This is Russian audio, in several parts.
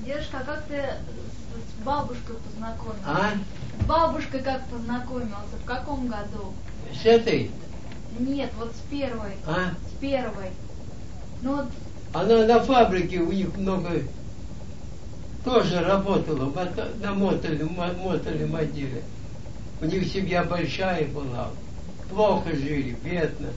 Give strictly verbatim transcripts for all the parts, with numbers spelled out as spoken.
Дедушка, а как ты с, с бабушкой познакомился? А? С бабушкой как познакомился? В каком году? С этой? Нет, вот с первой. А? С первой. Ну вот. Она на фабрике, у них много тоже работала на мотольном, мотольном отделе. У них семья большая была. Плохо жили, бедно.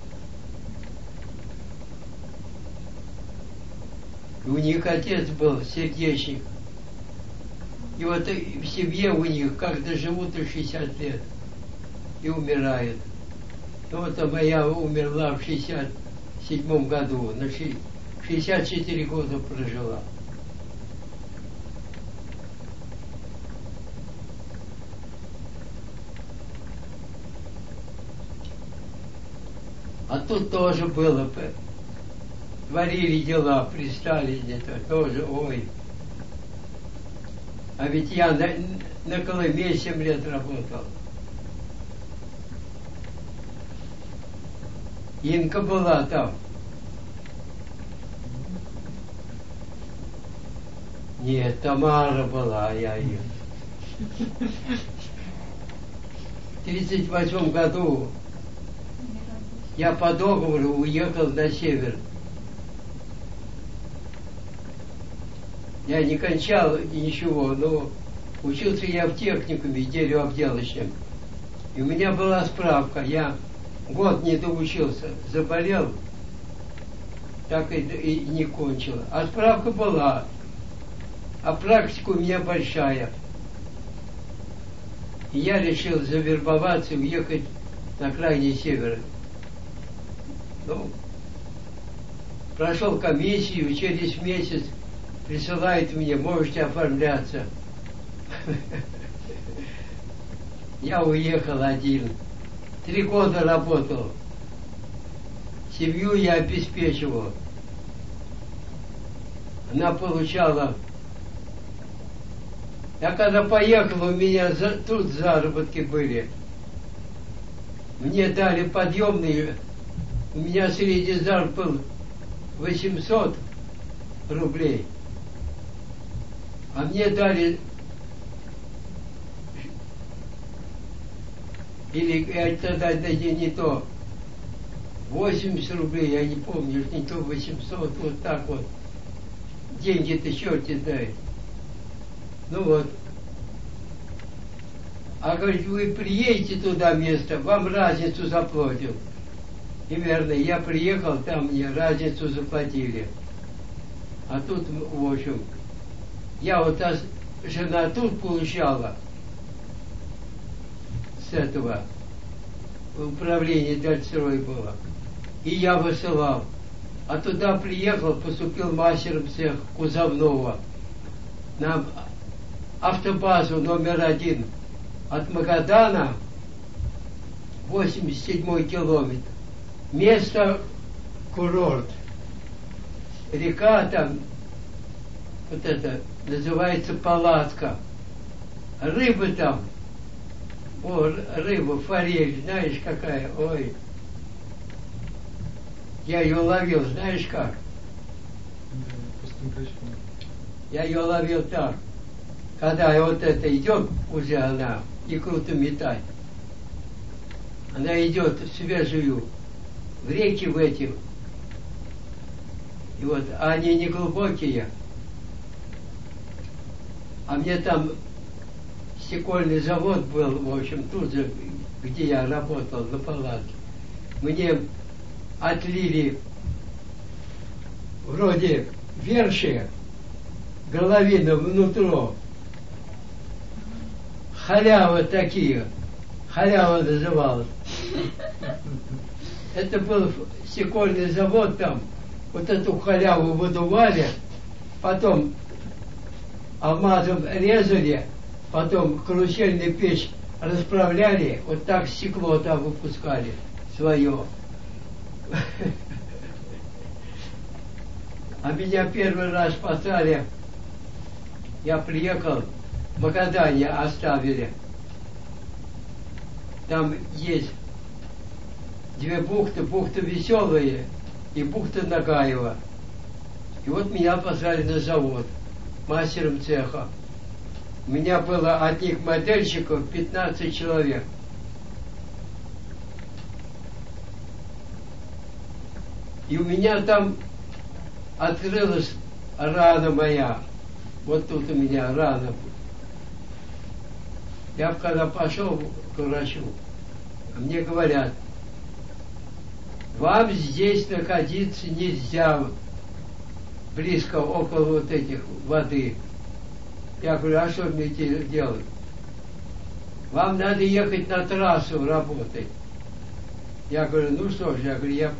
И у них отец был сердечник. И вот в семье у них как доживут и шестьдесят лет. И умирают. Ну вот а моя умерла в шестьдесят седьмом году. На шестьдесят четыре года прожила. А тут тоже было. Творили дела при Сталине, это тоже, ой. А ведь я на, на Колыме семь лет работал. Инка была там. Нет, Тамара была, я ее. В тридцать восьмом году я по договору уехал на север. Я не кончал ничего, но учился я в техникуме деревообделочном. И у меня была справка. Я год не доучился, заболел, так и, и не кончил. А справка была. А практика у меня большая. И я решил завербоваться и уехать на крайний север. Ну, прошел комиссию, через месяц присылает мне, можете оформляться. Я уехал один. Три года работал. Семью я обеспечивал. Она получала. Я когда поехал, у меня за, тут заработки были. Мне дали подъемные. У меня средний заработок был восемьсот рублей. А мне дали, или это тогда не, не то, восемьдесят рублей, я не помню, не то восемьсот, вот так вот. Деньги-то черти дают. Ну вот. А говорит, вы приедете туда место, вам разницу заплатят. И верно, я приехал, там мне разницу заплатили. А тут, в общем, я вот а жена тут получала с этого управления Дальстрой было. И я высылал. А туда приехал, поступил мастером цех кузовного на автобазу номер один от Магадана, восемьдесят седьмой километр. Место курорт. Река там, вот это, называется Палатка. Рыбы там, о, рыба, форель, знаешь какая, ой. Я ее ловил, знаешь как? Я ее ловил так. Когда вот это идет, уже она, икру-то метать. Она идет свежую, в реки в эти. И вот, а они не глубокие. А мне там стекольный завод был, в общем, тут же, где я работал, на палатке. Мне отлили вроде верши, головина внутрь. Халява такие. Халява называлась. Это был стекольный завод там. Вот эту халяву выдували, потом алмазом резали, потом карусельную печь расправляли, вот так стекло там выпускали свое. А меня первый раз послали, я приехал, в Магадане оставили. Там есть две бухты, бухта Веселая и бухта Нагаева. И вот меня послали на завод. мастером цеха. У меня было от них модельщиков пятнадцать человек. И у меня там открылась рана моя. Вот тут у меня рана. Я когда пошел к врачу, мне говорят, вам здесь находиться нельзя, близко около вот этих воды. Я говорю, а что мне делать? Вам надо ехать на трассу работать. Я говорю, ну что ж, я говорю, я...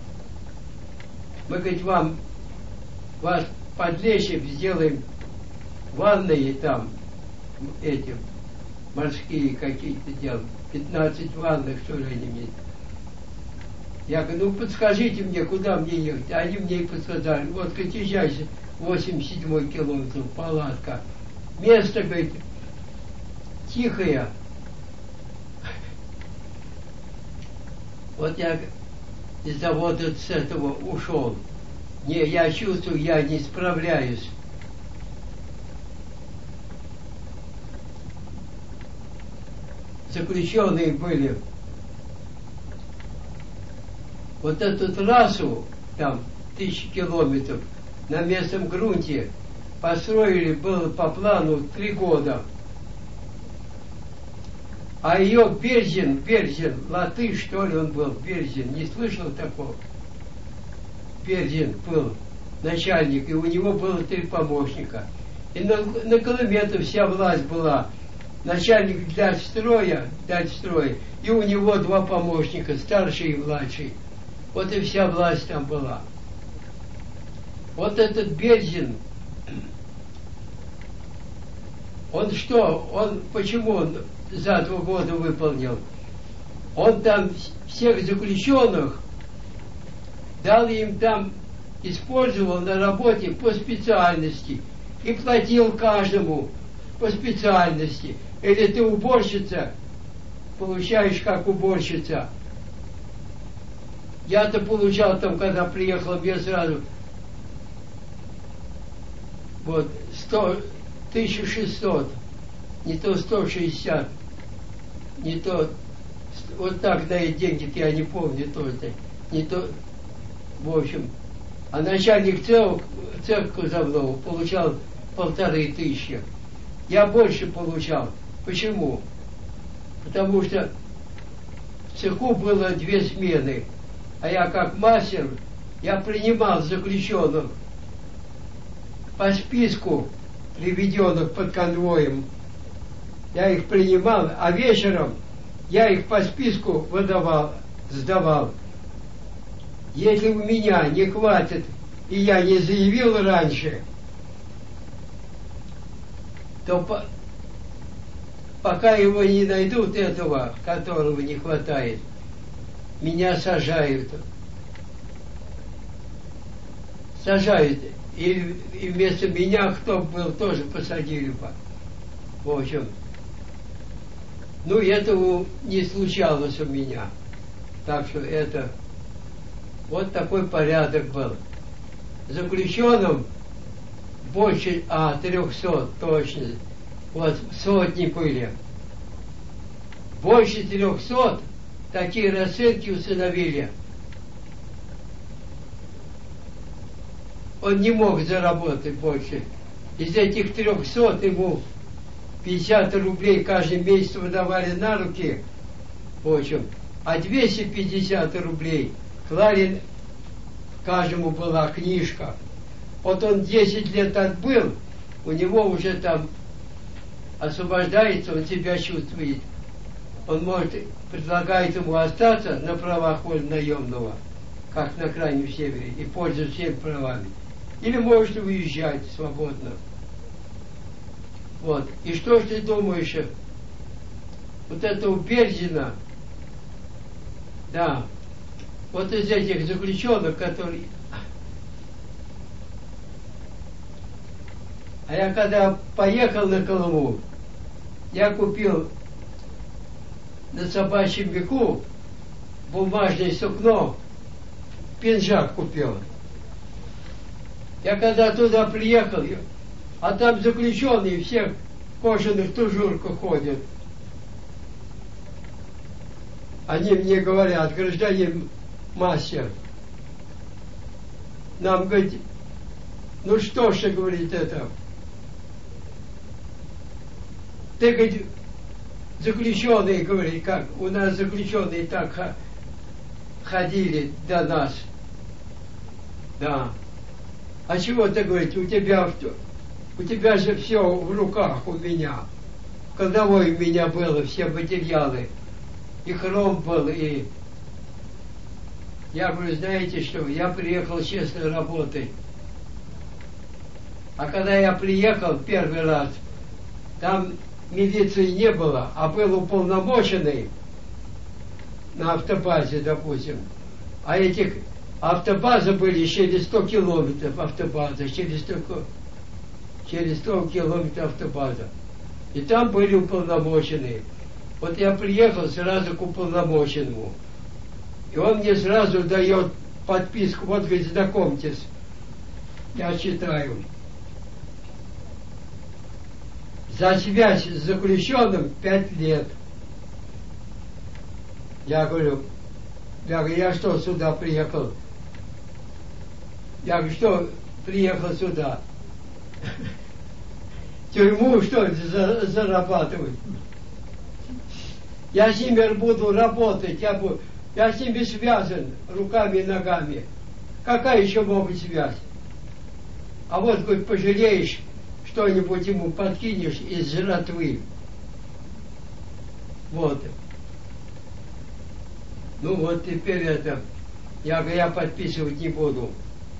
Мы, говорит, вам, вас подлечим, сделаем ванные там, эти, морские какие-то делаем. пятнадцать ванных, что ли, они мне. Я говорю, ну подскажите мне, куда мне ехать. Они мне и подсказали. Вот, говорит, езжайте, восемьдесят седьмой километр, палатка. Место, говорит, тихое. Вот я из завода с этого ушел. Не, я чувствую, я не справляюсь. Заключенные были. Вот эту трассу, там, тысячи километров, на местном грунте построили, было по плану три года. А ее Берзин, Берзин, латыш, что ли, он был, Берзин, не слышал такого? Берзин был начальник, и у него было три помощника. И на, на Колыме-то вся власть была. Начальник дальстроя, дальстроя, и у него два помощника, старший и младший. Вот и вся власть там была. Вот этот Берзин, он что, он, почему он за два года выполнил? Он там всех заключенных дал им там, использовал на работе по специальности и платил каждому по специальности. Или ты уборщица, получаешь как уборщица. Я-то получал там, когда приехал, мне сразу вот сто, тысяча шестьсот, не то сто шестьдесят, не то вот так дают деньги-то, я не помню тоже, не то, в общем. А начальник цеха, цеха Кузовного получал полторы тысячи. Я больше получал. Почему? Потому что в цеху было две смены, а я как мастер, я принимал заключенных по списку, приведенных под конвоем. Я их принимал, а вечером я их по списку выдавал, сдавал. Если у меня не хватит, и я не заявил раньше, то по, пока его не найдут, этого, которого не хватает, меня сажают. Сажают. И, и вместо меня кто был, тоже посадили бы. В общем. Ну, этого не случалось у меня. Так что это... Вот такой порядок был. Заключенным больше, а, трехсот, точно. Вот, сотни были. Больше трехсот такие расценки установили. Он не мог заработать больше. Из этих трехсот ему пятьдесят рублей каждый месяц выдавали на руки, в общем, а двести пятьдесят рублей клали, каждому была книжка. Вот он десять лет отбыл, у него уже там освобождается, он себя чувствует. Он может, предлагает ему остаться на правах вольнонаемного, как на Крайнем Севере, и пользоваться всеми правами. Или может уезжать свободно. Вот. И что ж ты думаешь, вот этого Берзина, да, вот из этих заключенных, которые... А я когда поехал на Колыму, я купил на собачьем веку бумажное сукно, пинжак купил. Я когда туда приехал, А там заключенные все в кожаных тужурках ходят. Они мне говорят: гражданин мастер, нам, говорит, ну что ж, говорит, это, ты, говорит, заключенные, говорит, как, у нас заключенные так ходили до нас, да. А чего ты, говорит, у тебя, у тебя же все в руках у меня, кладовой у меня было, все материалы, и хром был, и я говорю, знаете что, я приехал честной работой. А когда я приехал первый раз, там милиции не было, а был уполномоченный на автобазе, допустим. А этих автобазы были через сто километров автобаза, через сто, через сто километров автобаза. И там были уполномоченные. Вот я приехал сразу к уполномоченному. И он мне сразу дает подписку. Вот, говорит, знакомьтесь. Я читаю. За связь с заключенным пять лет. Я говорю, я говорю, я что сюда приехал? Я говорю, что приехал сюда? Тюрьму, что ли, за, зарабатывать? Я с ними буду работать, я, буду, я с ними связан руками и ногами. Какая еще может быть связь? А вот, говорит, пожалеешь, что-нибудь ему подкинешь из жратвы. Вот. Ну вот теперь это, я говорю, я подписывать не буду.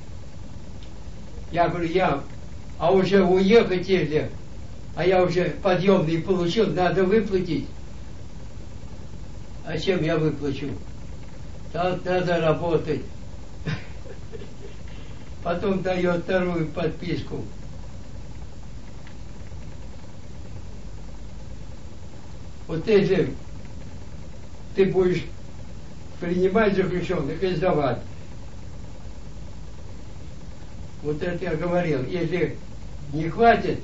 Я говорю, я, а уже уехать если, а я уже подъемный получил, надо выплатить. А чем я выплачу? Так надо работать. Потом дает вторую подписку. Вот если ты будешь принимать заключенных и сдавать, вот это я говорил, если не хватит,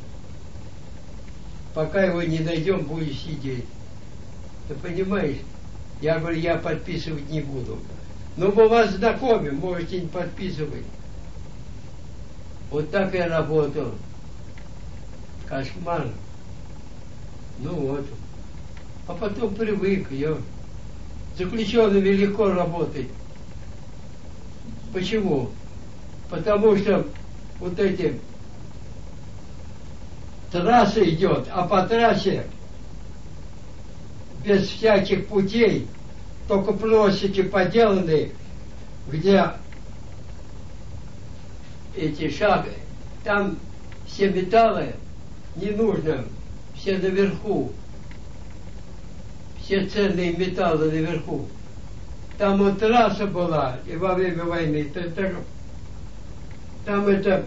пока его не найдем, будешь сидеть. Ты понимаешь? Я говорю, я подписывать не буду. Но мы вас знакомим, можете не подписывать. Вот так я работал. Кошмар. Ну вот. А потом привык. Я... Заключенными легко работать. Почему? Потому что вот эти трасса идет, а по трассе без всяких путей, только площади поделаны, где эти шаги, там все металлы не нужно, все наверху, все ценные металлы наверху. Там вот трасса была, и во время войны, там это,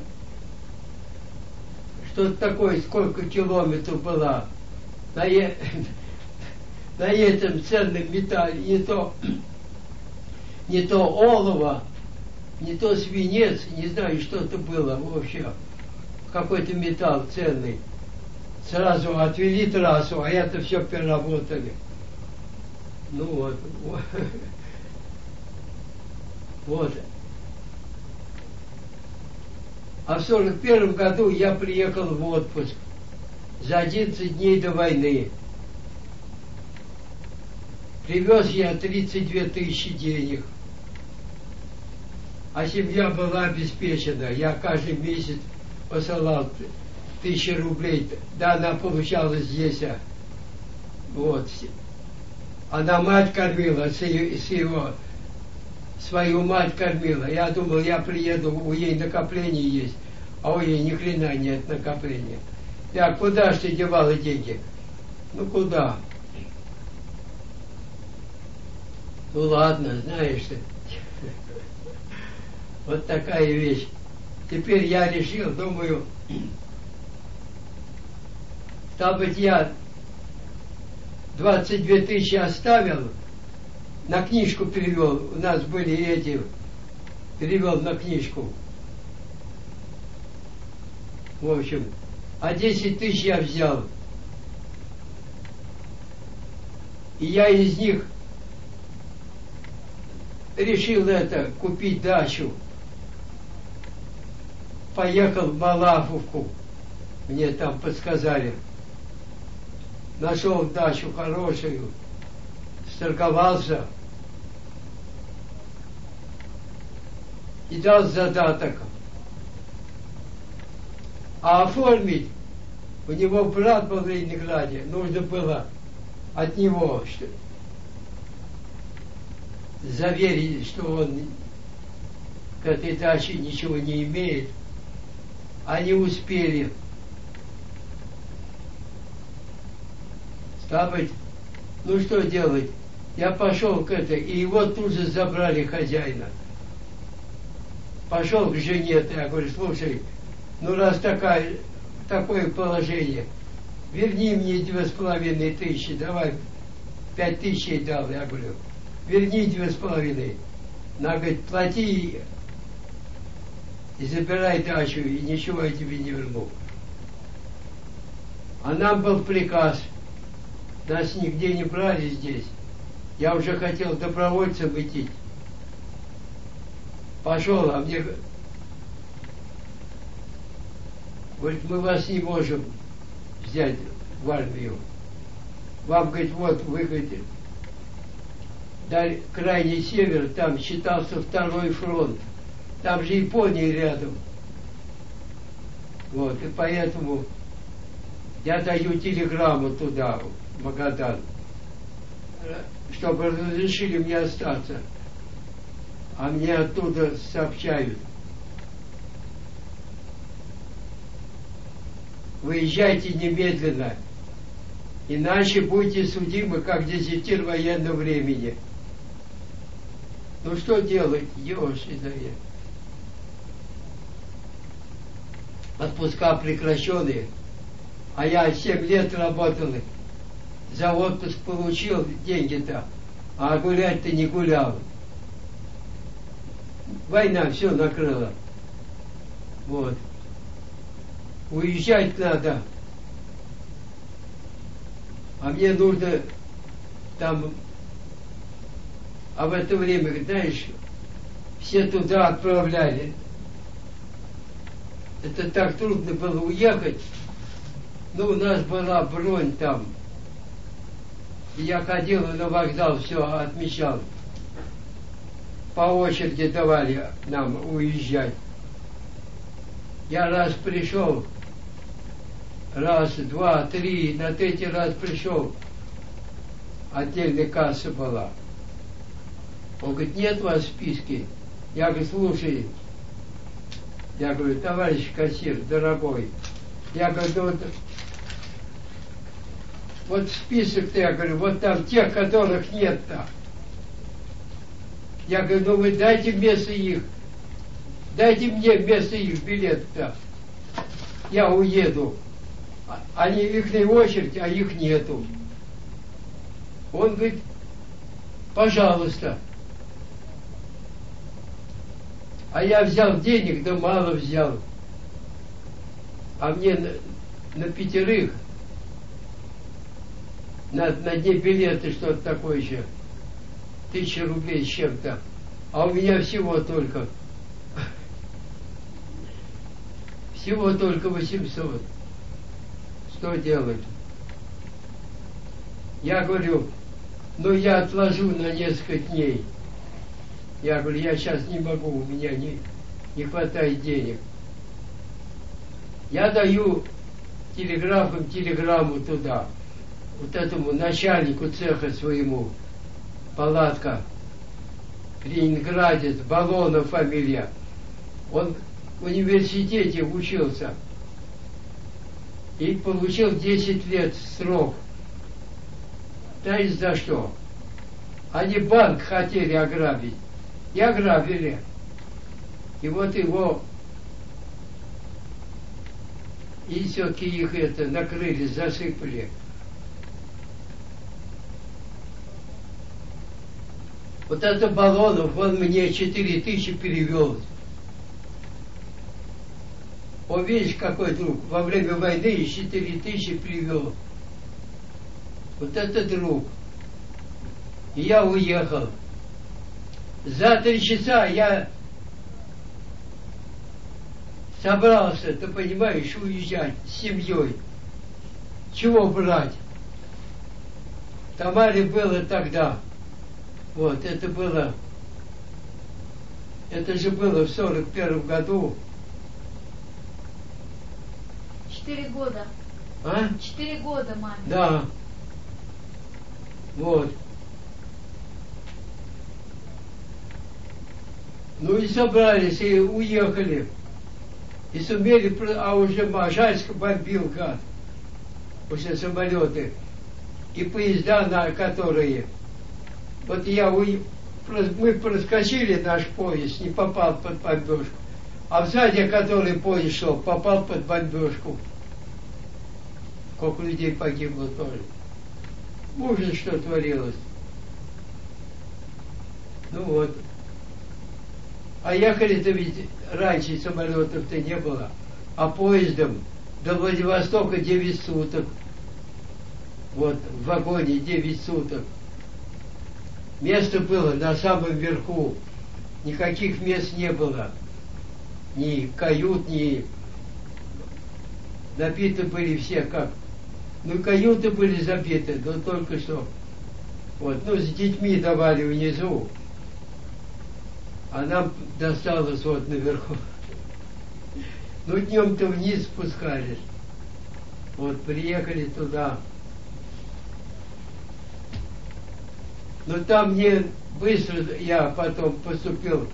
что-то такое, сколько километров было, на, е, на этом ценном металле, не то, не то олово, не то свинец, не знаю, что это было вообще, какой-то металл ценный. Сразу отвели трассу, а это все переработали. Ну вот, вот. Вот. А в сорок первом году я приехал в отпуск за одиннадцать дней до войны. Привез я тридцать две тысячи денег. А семья была обеспечена. Я каждый месяц посылал тысячи рублей. Да, она получала здесь. Вот. Она мать кормила, с его, свою мать кормила. Я думал, я приеду, у ей накопление есть, а у ей ни хрена нет накопления. Я, куда ж ты девала деньги? Ну куда? Ну ладно, знаешь ты. Вот такая вещь. Теперь я решил, думаю, стал быть, я двадцать две тысячи оставил, на книжку перевел, у нас были эти, перевел на книжку. В общем, а десять тысяч я взял. И я из них решил это, купить дачу. Поехал в Малаховку, мне там подсказали. Нашел дачу хорошую, сторговался и дал задаток. А оформить, у него брат был в Ленинграде, нужно было от него что, заверить, что он к этой даче ничего не имеет. Они успели. Стало быть, ну что делать? Я пошел к этой, и его тут же забрали хозяина. Пошел к жене, я говорю, слушай, ну раз такая, такое положение, верни мне две с половиной тысячи, давай пять тысяч ей дал, я говорю, верни две с половиной. Она говорит, плати и забирай дачу, и ничего я тебе не верну. А нам был приказ, нас нигде не брали здесь. Я уже хотел добровольцем идти. Пошел, а мне говорит, мы вас не можем взять в армию. Вам, говорит, вот, вы, говорите, дали крайний север, там считался второй фронт. Там же Япония рядом. Вот, и поэтому я даю телеграмму туда, в Магадан, чтобы разрешили мне остаться. А мне оттуда сообщают. Выезжайте немедленно, иначе будете судимы как дезертир военного времени. Ну что делать, ёши да я. Отпуска прекращенные, а я семь лет работал, за отпуск получил деньги-то, а гулять-то не гулял. Война все накрыла. Вот. Уезжать надо. А мне нужно там, а в это время, знаешь, все туда отправляли. Это так трудно было уехать. Ну, у нас была бронь там. И я ходил на вокзал, все отмечал. По очереди давали нам уезжать. Я раз пришел, раз, два, три, на третий раз пришел. Отдельная касса была. Он говорит, нет у вас в списке? Я говорю, слушай, я говорю, товарищ кассир, дорогой, я говорю, да вот, вот список-то, я говорю, вот там тех, которых нет-то. Я говорю, ну вы дайте вместо их, дайте мне вместо их билет-то. Я уеду. Они, их на очередь, а их нету. Он говорит, пожалуйста. А я взял денег, да мало взял. А мне на, на пятерых, на, на дне билеты, что-то такое еще, тысяча рублей с чем-то. А у меня всего только, всего только восемьсот. Что делать? Я говорю, ну я отложу на несколько дней. Я говорю, я сейчас не могу, у меня не, не хватает денег. Я даю телеграфом телеграмму туда, вот этому начальнику цеха своему, палатка, ленинградец, Балонов фамилия. Он в университете учился и получил десять лет срок. Знаете за что? Они банк хотели ограбить. И ограбили. И вот его, и все-таки их это накрыли, засыпали. Вот это Балонов, он мне четыре тысячи перевел. Он, видишь, какой друг, во время войны из четыре тысячи привел. Вот это друг. И я уехал. За три часа я собрался, ты понимаешь, уезжать с семьей. Чего брать? В Тамаре было тогда. Вот, это было... Это же было в сорок первом году. Четыре года. А? Четыре года, маме. Да. Вот. Ну и собрались, и уехали. И сумели, а уже Можайск бомбил, гад. Уже самолеты. И поезда, на которые... Вот я уехал. Мы проскочили наш поезд, не попал под бомбежку. А сзади, который поезд шел, попал под бомбежку. Сколько людей погибло тоже. Ужас, что творилось. Ну вот. А ехали-то ведь раньше самолетов-то не было. А поездом до Владивостока девять суток. Вот, в вагоне девять суток. Место было на самом верху. Никаких мест не было. Ни кают, ни... Набиты были все как... Ну, каюты были забиты, но только что. Вот, ну, с детьми давали внизу. А нам досталось вот наверху. Ну, днем-то вниз спускались. Вот, приехали туда. Но там мне быстро, я потом поступил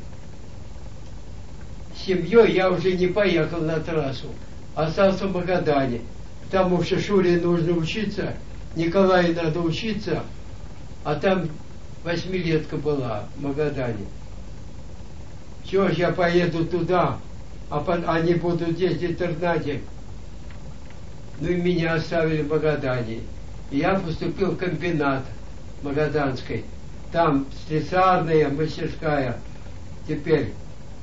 с семьей, я уже не поехал на трассу, остался в Магадане. Потому что Шуре нужно учиться, Николаю надо учиться, а там восьмилетка была в Магадане. Чего ж я поеду туда, а по, они будут здесь в интернате. Ну и меня оставили в Магадане. И я поступил в комбинат Магаданской. Там слесарная мастерская, теперь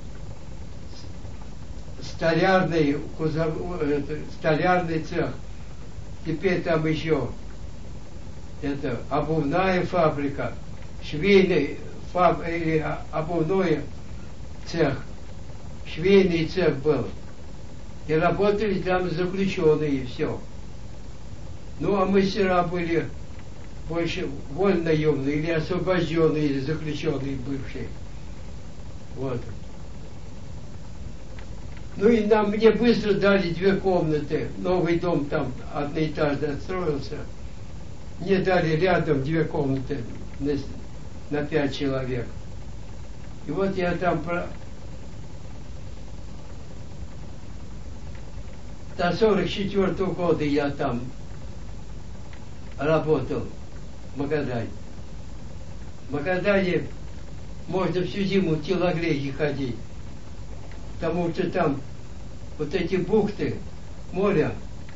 столярный, столярный цех, теперь там еще это обувная фабрика, швейный фаб, или обувной цех, швейный цех был. И работали там заключенные, все. Ну а мастера были больше вольнонаемные или освобожденные, или заключенные бывшие. Вот. Ну и нам, мне быстро дали две комнаты. Новый дом там одноэтажный отстроился. Мне дали рядом две комнаты на, на пять человек. И вот я там про... до сорок четвёртого года я там работал. В Магадане. В Магадане можно всю зиму в телогрейке ходить, потому что там вот эти бухты, моря,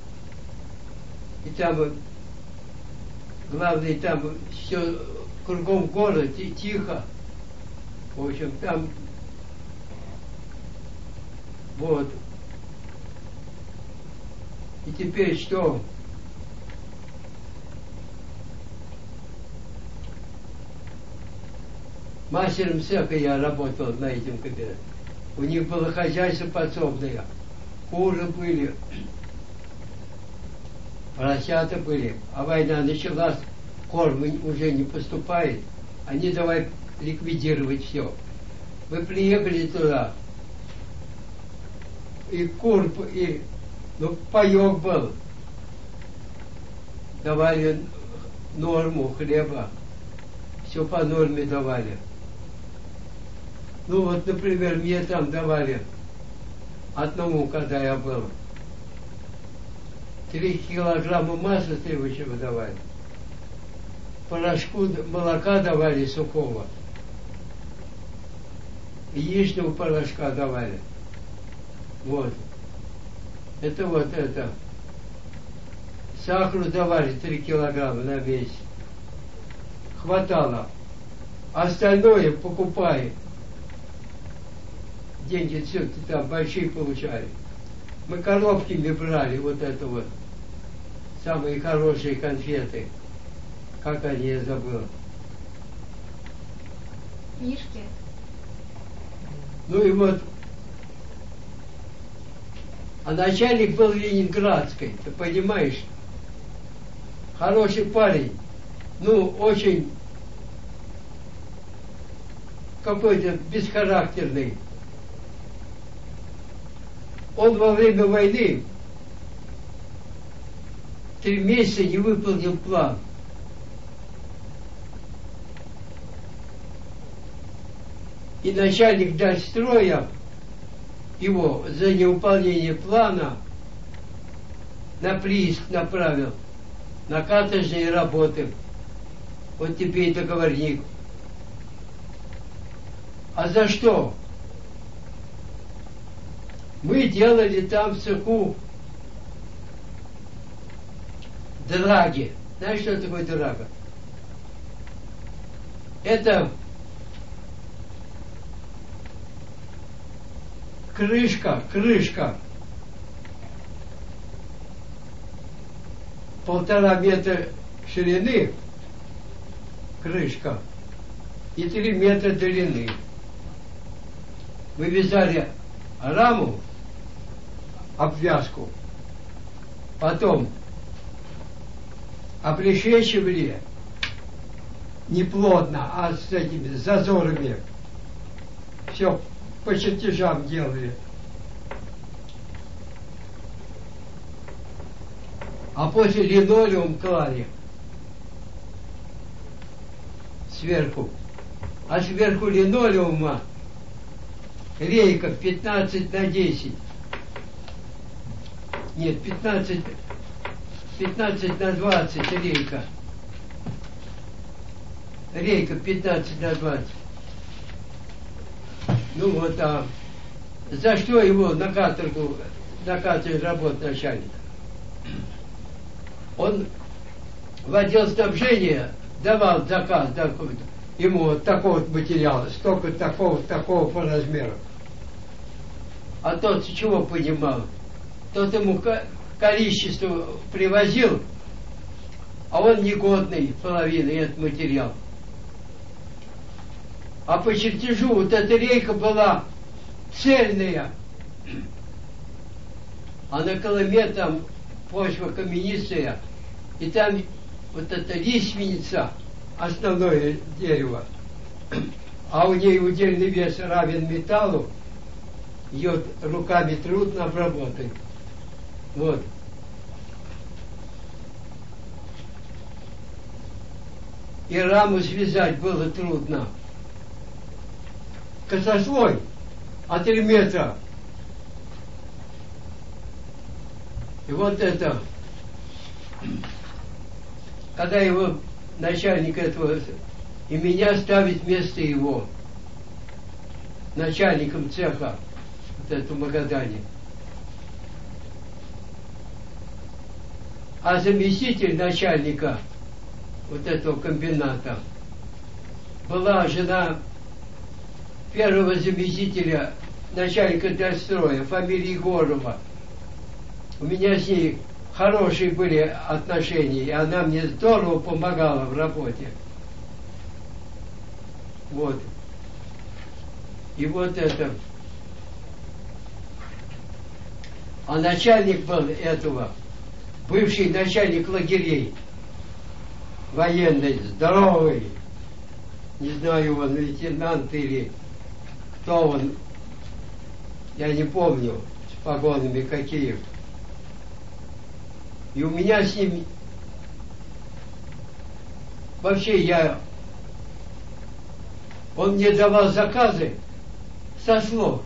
и там, главное, там все кругом город, и тихо. В общем, там вот. И теперь что? Мастером цеха я работал на этом кабинете. У них было хозяйство подсобное. Куры были, поросята были. А война началась, корм уже не поступает. Они давай ликвидировать все. Мы приехали туда. И кур, и ну, паек был. Давали норму хлеба. Все по норме давали. Ну вот, например, мне там давали одному, когда я был, три килограмма масла сливочного давали, порошку молока давали сухого, яичного порошка давали. Вот. Это вот это. Сахару давали три килограмма на месяц. Хватало. Остальное покупай. Деньги все там большие получали. Мы коробками брали вот это вот. Самые хорошие конфеты. Как они, я забыл. Мишки. Ну и вот. А начальник был ленинградской, ты понимаешь? Хороший парень. Ну, очень какой-то бесхарактерный. Он во время войны три месяца не выполнил план. И начальник дальстроя его за невыполнение плана на прииск направил, на каторжные работы. Вот тебе и договорник. А за что? Мы делали там в цеху драги. Знаешь, что такое драга? Это крышка, крышка. Полтора метра ширины, крышка, и три метра длины. Вывязали раму, обвязку, потом облещечивали не плотно, а с этими зазорами. Все по чертежам делали. А после линолеум клали сверху. А сверху линолеума рейка пятнадцать на десять. Нет, пятнадцать, пятнадцать на двадцать рейка. Рейка пятнадцать на двадцать. Ну вот, а за что его на каторгу, на каторге работ начальник? Он в отдел снабжения давал заказ, да, ему вот такого вот материала, столько такого, такого по размеру. А тот чего понимал? Тот ему количество привозил, а он негодный половиной этот материал. А по чертежу вот эта рейка была цельная. А на Колыме там почва каменистая, и там вот эта лиственница, основное дерево, а у нее удельный вес равен металлу, ее руками трудно обработать. Вот. И раму связать было трудно. Косослой, а три метра. И вот это, когда его начальник этого, и меня ставит вместо его начальником цеха, вот это в Магадане. А заместитель начальника вот этого комбината была жена первого заместителя начальника дальстроя, фамилия Егорова. У меня с ней хорошие были отношения, и она мне здорово помогала в работе. Вот. И вот это. А начальник был этого, бывший начальник лагерей, военный, здоровый, не знаю, он лейтенант или кто он, я не помню, с погонами какие. И у меня с ним вообще я, он мне давал заказы со слов.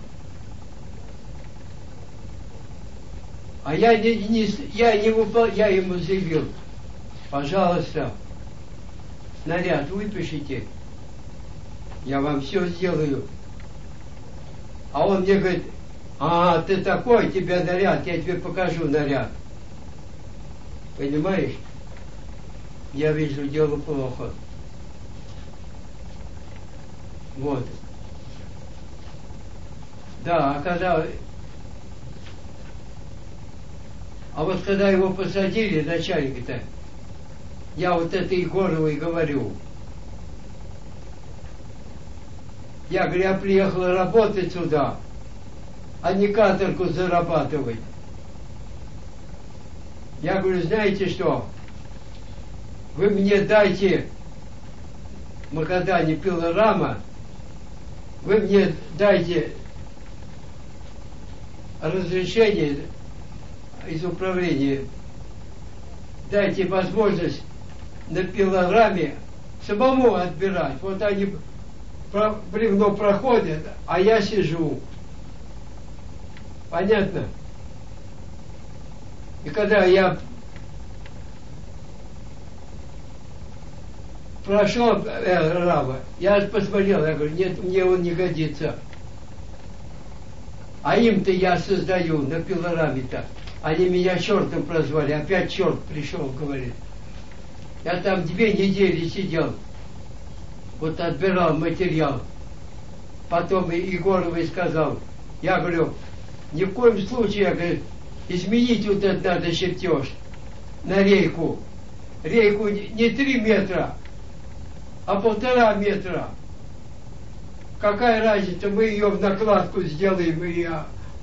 А я не, не, я не выпол... я ему заявил, пожалуйста, наряд выпишите, я вам все сделаю. А он мне говорит, а ты такой, тебе наряд, я тебе покажу наряд. Понимаешь? Я вижу, дело плохо. Вот. Да, а когда А вот когда его посадили, начальника-то, я вот это Егорову и говорю. Я говорю, я приехал работать сюда, а не каторгу зарабатывать. Я говорю, знаете что, вы мне дайте, в Магадане пилорама, вы мне дайте разрешение из управления, дайте возможность на пилораме самому отбирать. Вот они бревно проходят, а я сижу. Понятно? И когда я прошел э, рама, я посмотрел, я говорю, нет, мне он не годится. А им-то я создаю на пилораме-то. Они меня чертом прозвали, опять черт пришел, говорит. Я там две недели сидел, вот отбирал материал. Потом Егоровой сказал, я говорю, ни в коем случае, я говорю, изменить вот этот надо чертеж на рейку. Рейку не три метра, а полтора метра. Какая разница, мы ее в накладку сделаем, и я.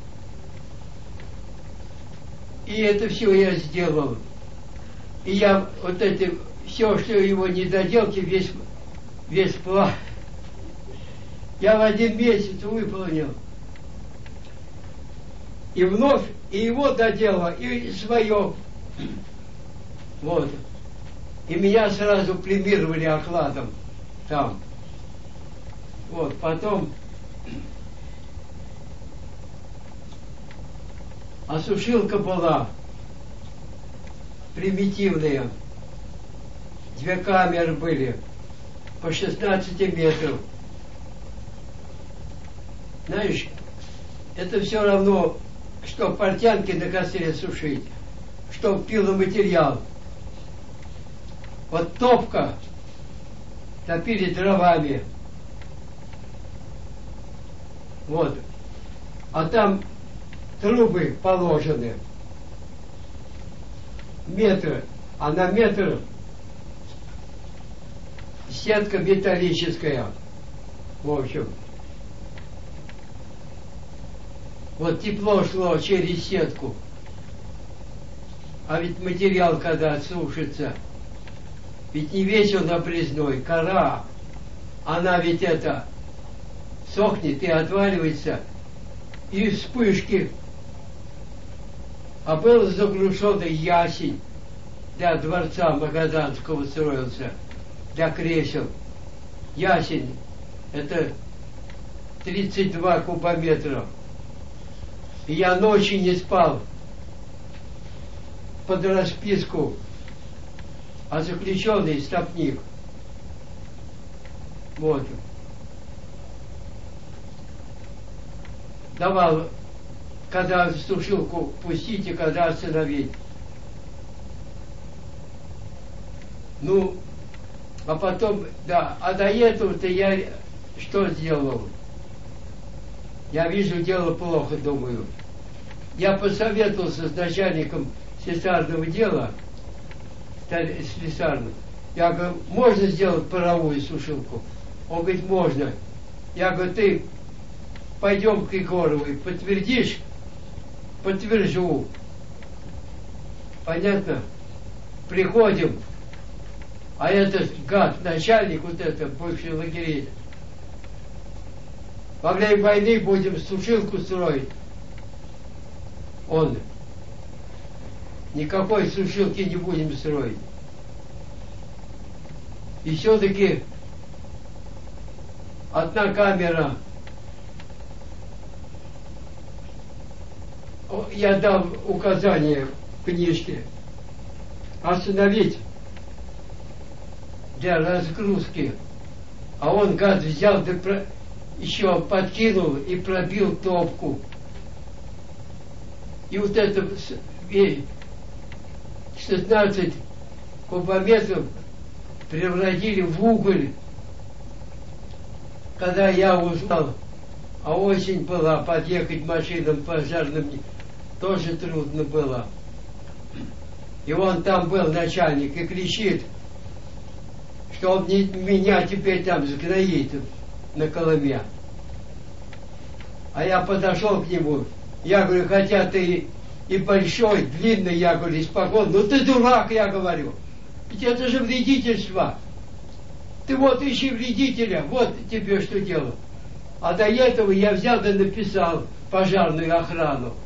И это все я сделал. И я вот это, все, что его недоделки, весь, весь план, я в один месяц выполнил. И вновь, и его доделал, и свое. Вот. И меня сразу премировали окладом там. Вот, потом осушилка была примитивная. Две камеры были по шестнадцать метров. Знаешь, это все равно, что портянки на костре сушить, что пиломатериал. Вот топка топили дровами. Вот. А там трубы положены. Метр. А на метр сетка металлическая. В общем. Вот тепло шло через сетку. А ведь материал, когда отсушится, ведь не весел напряжной, кора, она ведь это сохнет и отваливается, и вспышки. А был заглушенный ясень для дворца Магаданского строился, для кресел. Ясень, это тридцать два кубометра. И я ночью не спал под расписку, а заключенный стопник. Вот. Давал, когда сушилку пустить и когда остановить. Ну, а потом, да, а до этого-то я что сделал? Я вижу, дело плохо, думаю. Я посоветовался с начальником слесарного дела, слесарным. Я говорю, можно сделать паровую сушилку? Он говорит, можно. Я говорю, ты пойдем к Егоровой, подтвердишь? Подтвержу. Понятно? Приходим, а этот гад, начальник вот это, бывший лагерей, во время войны будем сушилку строить. Он, никакой сушилки не будем строить. И все-таки одна камера, я дал указание в книжке остановить для разгрузки, а он, гад, взял, да про... еще подкинул и пробил топку. И вот это шестнадцать кубометров превратили в уголь. Когда я узнал, а осень была, подъехать машинам пожарным тоже трудно было. И он там был начальник и кричит, что он не, меня теперь там сгноит на Колыме. А я подошел к нему, я говорю, хотя ты и большой, длинный, я говорю, испокон, ну ты дурак, я говорю. Ведь это же вредительство. Ты вот ищи вредителя, вот тебе что делать. А до этого я взял да написал пожарную охрану,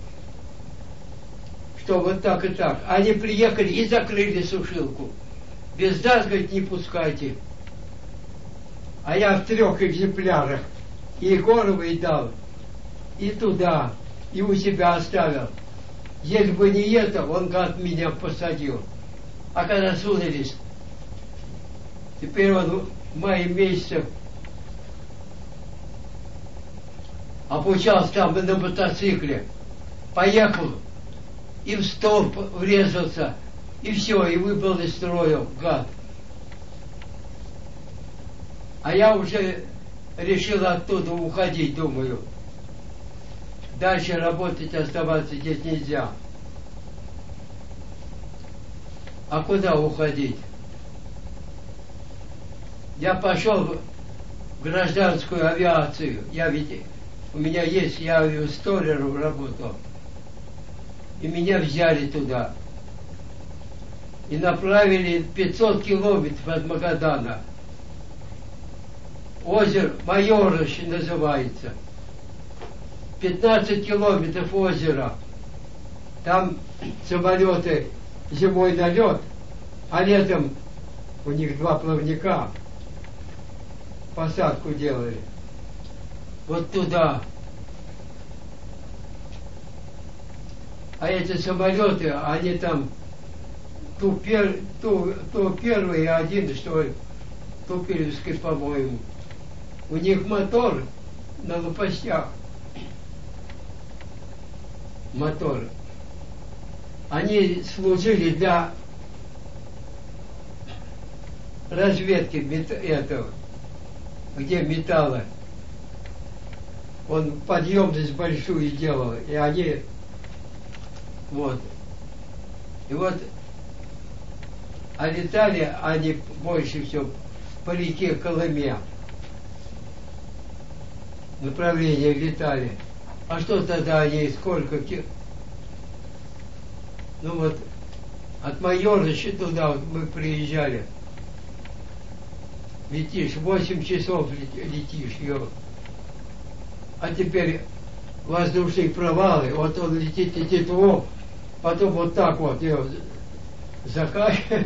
что вот так и так. Они приехали и закрыли сушилку. Без нас, говорит, не пускайте. А я в трех экземплярах и Егоровой дал, и туда, и у себя оставил. Если бы не это, он, гад, меня посадил. А когда сунулись, теперь он в мае месяце обучался там на мотоцикле, поехал и в столб врезался, и все, и выпал из строя, гад. А я уже решил оттуда уходить, думаю. Дальше работать, оставаться здесь нельзя. А куда уходить? Я пошел в гражданскую авиацию. Я ведь, у меня есть, я авиасторером работал. И меня взяли туда. И направили пятьсот километров от Магадана. Озеро Майорыч называется. пятнадцать километров озера. Там самолеты зимой на лед, а летом у них два плавника. Посадку делали. Вот туда. А эти самолеты, они там ту, пер, ту, ту первый один, что ли, Тупилевский, по-моему. У них мотор на лопастях. Моторы. Они служили для разведки этого, где металлы. Он подъемность большую делал, и они вот. И вот, а летали они больше всего по реке Колыме. Направление летали. А что тогда они, сколько? Ну вот, от Майорыча туда вот мы приезжали. Летишь, восемь часов летишь, ё. А теперь воздушные провалы, вот он летит, летит, о, потом вот так вот, ее закачивает.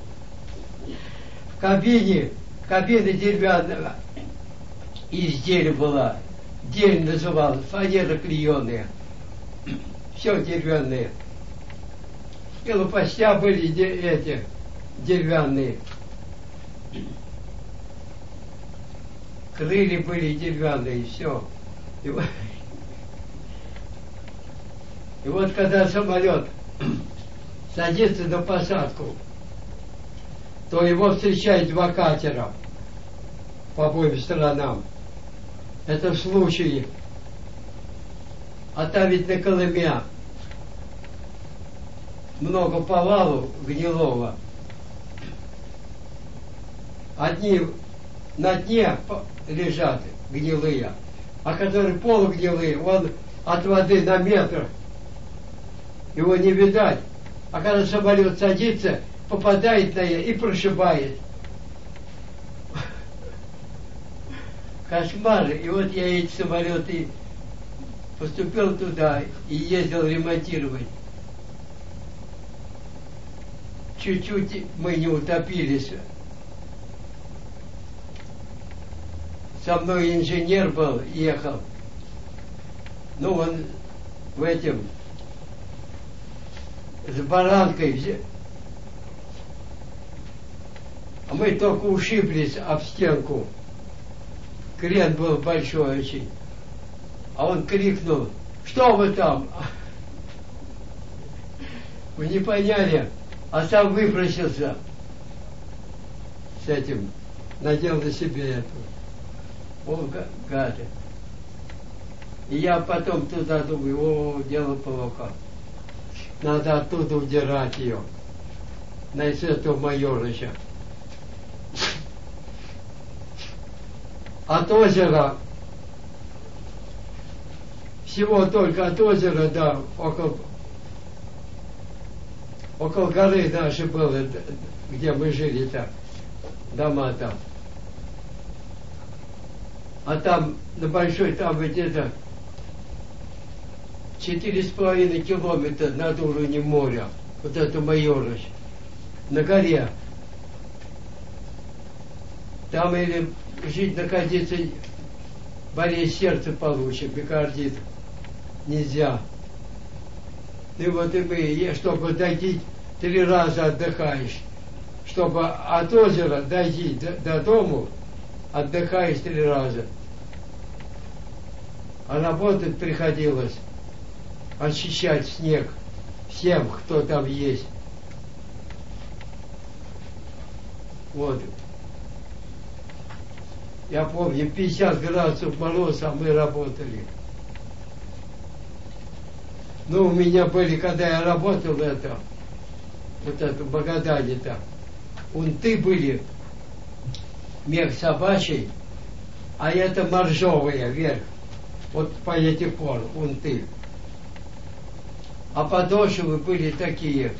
В кабине, кабина деревянная, из дерева была, дерево называлось, фанера клееная, все деревянные. И лопастя были эти деревянные. Крылья были деревянные, и все. И вот, и вот когда самолет садится на посадку, то его встречают два катера по обоим сторонам. Это в случае. А там ведь на Колыме много повалу гнилого. Одни на дне лежат гнилые, а которые полугнилые, он от воды на метр, его не видать. А когда самолет садится, попадает на нее и прошибает. Кошмар. И вот я эти самолеты поступил туда и ездил ремонтировать. Чуть-чуть мы не утопились. Со мной инженер был, ехал. Ну, он в этом, с баранкой. А мы только ушиблись об стенку. Крен был большой очень. А он крикнул: что вы там? Вы не поняли, а сам выбросился с этим, надел на себе эту. О, гады. И я потом туда думаю: о, дело плохо. надо оттуда удирать ее. На этого Майорыча. От озера, всего только от озера, да, около, около горы наши было, где мы жили так, дома там. А там, на большой, там где-то четыре с половиной километра над уровнем моря, вот это Майорыч, на горе. Там или жить, находиться, болезнь сердца получит, миокардит. Нельзя. И вот и мы, чтобы дойти, три раза отдыхаешь. Чтобы от озера дойти до, до дому, отдыхаешь три раза. А работать приходилось, очищать снег всем, кто там есть. Вот. Я помню, пятьдесят градусов мороза, а мы работали. Ну, у меня были, когда я работал, это, вот это, в Магадане-то, унты были, мех собачий, а это моржовые вверх, вот по этих пор, унты. А подошвы были такие,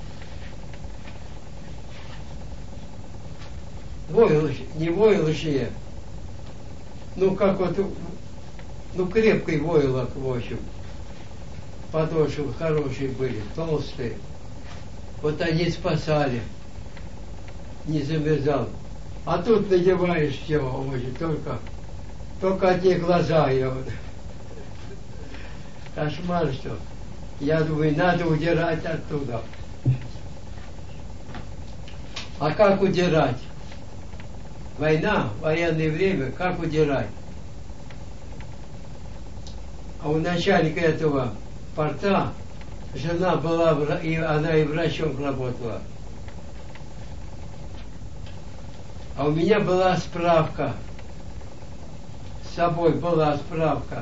войлочные, не войлочные, ну, как вот, ну, крепкий войлок, в общем. Подошвы хорошие были, толстые. Вот они спасали, не замерзал. А тут надеваешь все, очень, только, только одни глаза. Я вот. Кошмар, что. Я думаю, надо удирать оттуда. А как удирать? Война, военное время, как удирать? А у начальника этого порта жена была, и она и врачом работала. А у меня была справка. С собой была справка.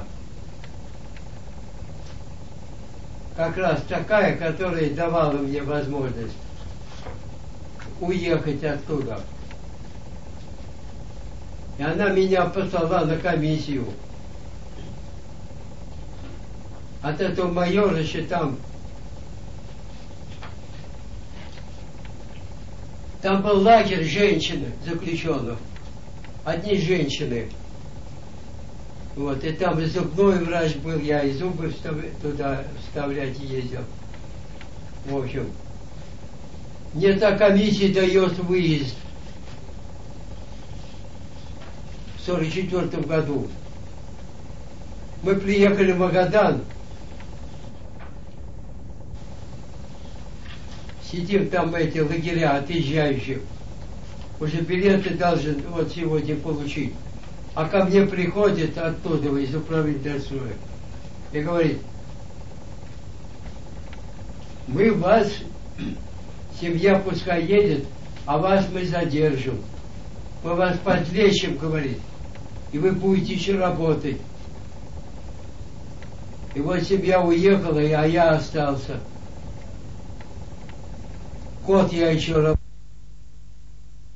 Как раз такая, которая давала мне возможность уехать оттуда. И она меня послала на комиссию. От этого Майорыча там, там был лагерь женщин заключенных, одни женщины. Вот, и там и зубной врач был, я и зубы встав, туда вставлять ездил. В общем, мне та комиссия дает выезд в сорок четвёртом году. Мы приехали в Магадан. Сидим там эти лагеря отъезжающих. Уже билеты должен вот сегодня получить. А ко мне приходит оттуда, из управления ДСУ, и говорит, мы вас, семья пускай едет, а вас мы задержим. Мы вас подлечим, говорит, и вы будете еще работать. И вот семья уехала, а я остался. Год я еще работал.